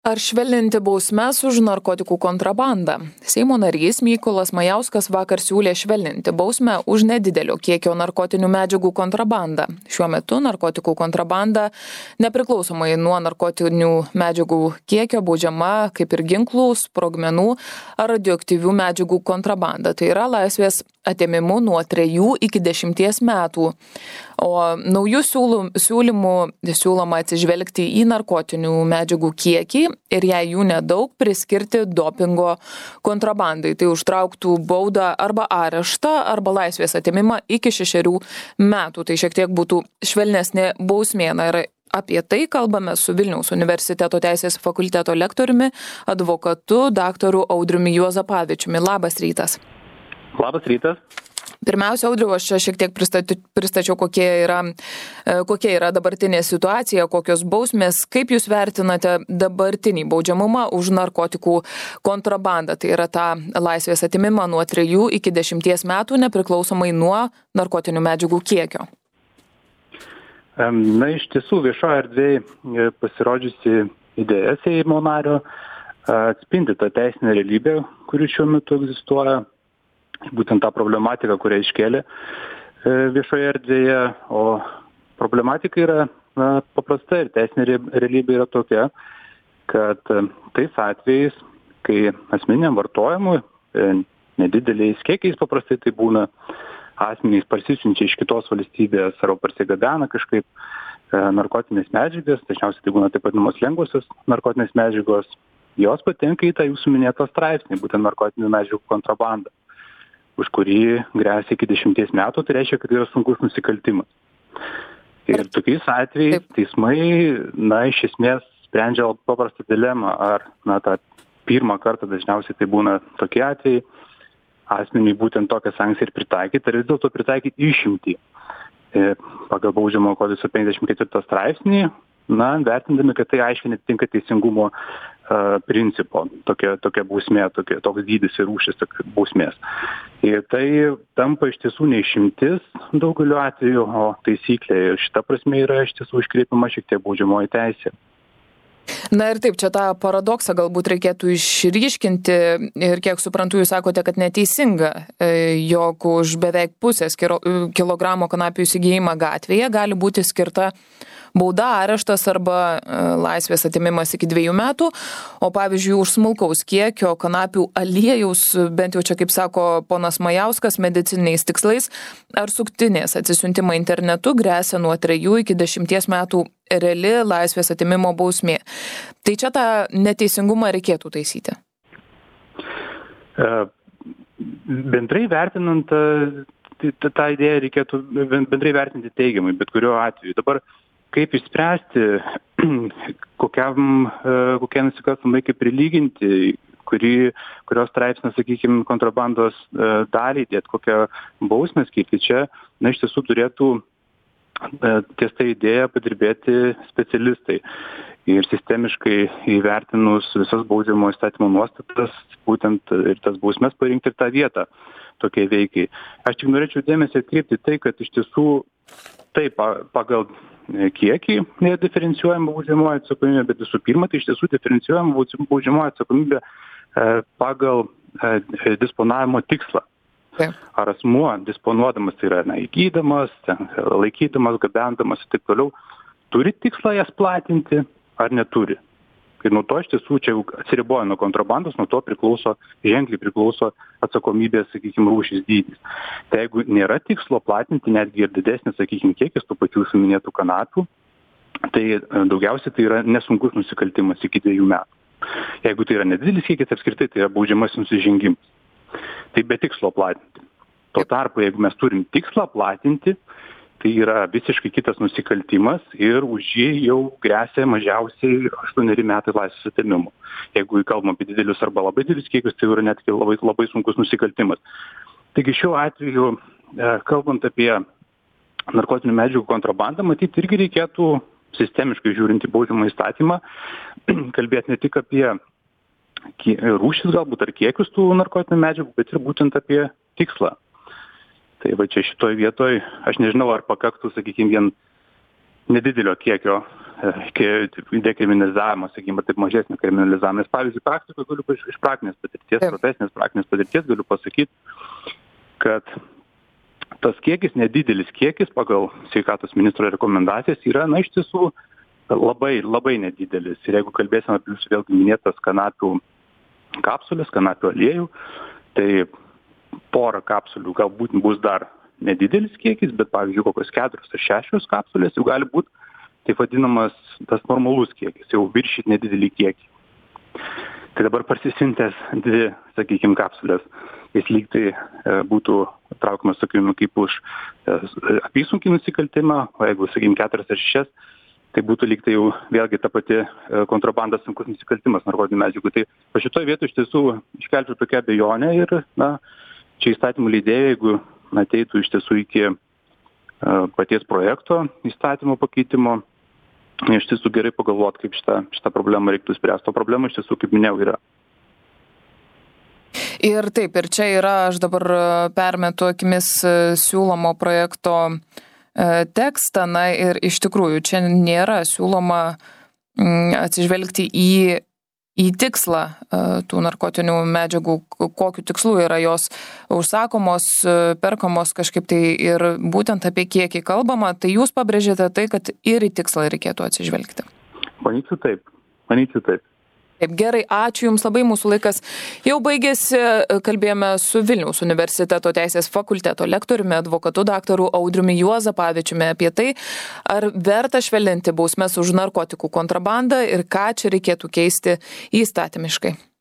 Ar švelninti bausmes už narkotikų kontrabandą? Seimo narys Mykolas Majauskas vakar siūlė švelninti bausmę už nedidelio kiekio narkotinių medžiagų kontrabandą. Šiuo metu narkotikų kontrabanda, nepriklausomai nuo narkotinių medžiagų kiekio, baudžiama kaip ir ginklų, sprogmenų ar radioaktyvių medžiagų kontrabanda. Tai yra laisvės atėmimu nuo 3 iki 10 metų. O naujų siūlymų siūloma atsižvelgti į narkotinių medžiagų kiekį ir jei jų nedaug, priskirti dopingo kontrabandai. Tai užtrauktų baudą arba areštą, arba laisvės atėmimą iki 6 metų. Tai šiek tiek būtų švelnesnė bausmė. Ir apie tai kalbame su Vilniaus universiteto teisės fakulteto lektoriumi, advokatu, daktaru Audriumi Juozapavičiumi. Labas rytas. Labas rytas. Pirmiausia, Audriau, aš čia šiek tiek pristačiau, kokia yra dabartinė situacija, kokios bausmės, kaip jūs vertinate dabartinį baudžiamumą už narkotikų kontrabandą, tai yra tą laisvės atėmimą nuo 3 iki 10 metų, nepriklausomai nuo narkotinių medžiagų kiekio. Na, iš tiesų, viešoje erdvėje pasirodžiusi idėja Seimo nario atspindi tą teisinę realybę, kuri šiuo metu egzistuoja. Būtent tą problematiką, kurią iškėlė viešoje erdvėje, o problematika yra paprasta ir teisinė realybė yra tokia, kad tais atvejais, kai asmeniniam vartojimui nedideliais kiekiais paprastai tai būna asmenys parsisiunčia iš kitos valstybės arba parsigabena kažkaip narkotinės medžiagas, dažniausiai tai būna taip vadinamos lengvosios narkotinės medžiagos, jos patenka į tą jūsų minėtą straipsnį, būtent narkotinių medžiagų kontrabandą, už kurį gresia iki 10 metų, tai reiškia, kad yra sunkus nusikaltimas. Ir tokiais atvejais teismai, iš esmės sprendžia paprastą dilemą, ar, tą pirmą kartą dažniausiai tai būna tokie atvejai, asmeniui būtent tokią sankciją ir pritaikyti, ar vis dėlto pritaikyti išimtį. Pagal baudžiamojo kodekso 54 straipsnį, vertindami, kad tai aiškiai netitinka teisingumo principo, tokia bausmė, toks dydis ir rūšis bausmės. Ir tai tampa iš tiesų ne išimtis daugeliu atveju, o taisyklė. Ir šita prasme yra iš tiesų iškreipiama šiek tiek baudžiamoji teisė. Na ir taip, čia tą paradoksą galbūt reikėtų išryškinti ir kiek suprantu, jūs sakote, kad neteisinga, jog už beveik pusės kilogramo kanapių įsigijimą gatvėje gali būti skirta bauda, areštas arba laisvės atėmimas iki 2 metų, o pavyzdžiui, už smulkaus kiekio kanapių aliejaus, bent jau čia, kaip sako ponas Majauskas, medicininiais tikslais ar suktinės atsisiuntimą internetu gresia nuo 3 iki 10 metų reali laisvės atėmimo bausmė. Tai čia tą neteisingumą reikėtų taisyti. Bendrai vertinant, tą idėją reikėtų bendrai vertinti teigiamai, bet kuriuo atveju. Dabar kaip išspręsti, kokie nusikalstamai kaip prilyginti, kurios straipsnio, sakykime, kontrabandos dalį dėti, kokią bausmę skirti čia, iš tiesų turėtų ties tą idėją padirbėti specialistai. Ir sistemiškai įvertinus visas baudžiamo įstatymo nuostatas, būtent ir tas bausmes parinkti ir tą vietą tokiai veikai. Aš tik norėčiau dėmesį atkreipti tai, kad iš tiesų taip pagal kiekį diferencijuojama baudžiamoji atsakomybė, bet visų pirma, tai iš tiesų diferencijuojama baudžiamoji atsakomybė pagal disponavimo tikslą. Ar asmuo disponuodamas, tai yra įgydamas, laikydamas, gabendamas ir taip toliau, turi tikslą jas platinti ar neturi. Ir nuo to iš tiesų čia atsiriboja nuo kontrabandos, nuo to ženkliai priklauso atsakomybės, sakykime, rūšis dydis. Tai jeigu nėra tikslo platinti netgi ir didesnis, sakykime, kiekis tų pačių suminėtų kanapių, tai daugiausiai tai yra nesunkus nusikaltimas iki 2 metų. Jeigu tai yra nedidelis kiekis, apskritai tai yra baudžiamasis nusižengimas. Tai be tikslo platinti. Tuo tarpu, jeigu mes turim tikslą platinti, tai yra visiškai kitas nusikaltimas ir už jį jau gresia mažiausiai 8 metai laisvės atėmimo. Jeigu kalbam apie didelius arba labai didelius kiekius, tai yra net labai, labai sunkus nusikaltimas. Taigi šiuo atveju, kalbant apie narkotinių medžiagų kontrabandą, matyti irgi reikėtų sistemiškai žiūrint į baudžiamąjį įstatymą, kalbėti ne tik apie rūšis galbūt ar kiekius tų narkotinių medžiagų, bet ir būtent apie tikslą. Tai va čia šitoj vietoj, aš nežinau, ar pakaktų, sakykime, vien nedidelio kiekio iki dekriminalizavimo, sakykime, taip mažesnio kriminalizavimo. Nes, pavyzdžiui, praktikoje galiu iš praktinės patirties, profesinės praktinės patirties galiu pasakyti, kad tas kiekis, nedidelis kiekis pagal sveikatos ministro rekomendacijas yra, iš tiesų labai, labai nedidelis. Ir jeigu kalbėsime apie jūsų vėlgi minėtas kanapių kapsulės, kanapių aliejų, tai porą kapsulių galbūt bus dar nedidelis kiekis, bet pavyzdžiui, kokios 4 ar 6 kapsulės jau gali būti taip vadinamas tas normalus kiekis, jau viršyti nedidelį kiekį. Tai dabar parsisintęs 2, sakykime, kapsulės, jis lygtai būtų traukiamas tokiu kaip už apysunkį nusikaltimą, o jeigu, sakykime, 4 ar 6, tai būtų lygtai jau vėlgi ta pati kontrabanda sunkus nusikaltimas narkotinių medžiagų. Tai po šitoje vietoje iš tiesų iškelčiau tokią abejonę ir, čia įstatymų leidėjai, jeigu ateitų iš tiesų iki paties projekto įstatymo pakeitimo, iš tiesų gerai pagalvoti, kaip šitą problemą reiktų spręsti. O problema iš tiesų, kaip minėjau, yra. Ir taip, ir čia yra, aš dabar permetu akimis siūlomo projekto tekstą, ir iš tikrųjų čia nėra siūloma atsižvelgti į tikslą tų narkotinių medžiagų, kokiu tikslu yra jos užsakomos, perkamos kažkaip tai ir būtent apie kiekį kalbama, tai jūs pabrėžėte tai, kad ir į tikslą reikėtų atsižvelgti. Manyčiau taip. Taip, gerai, ačiū Jums labai, mūsų laikas jau baigėsi, kalbėjome su Vilniaus universiteto teisės fakulteto lektoriumi, advokatu daktaru Audriumi Juozapavičiumi apie tai, ar verta švelninti bausmes už narkotikų kontrabandą ir ką čia reikėtų keisti įstatymiškai.